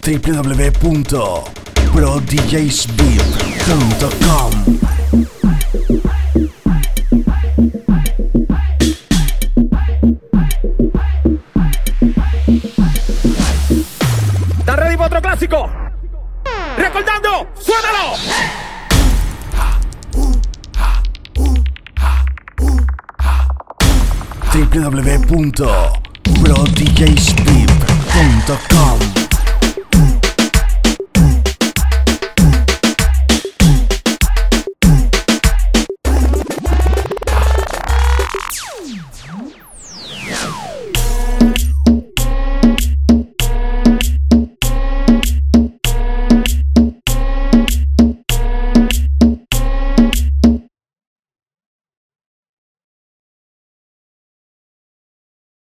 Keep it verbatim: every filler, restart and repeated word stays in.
w w w punto pro d j s v i p punto com. ¿Están ready para otro clásico? ¡Recordando! ¡Suénalo! w w w punto pro d j s v i p punto com.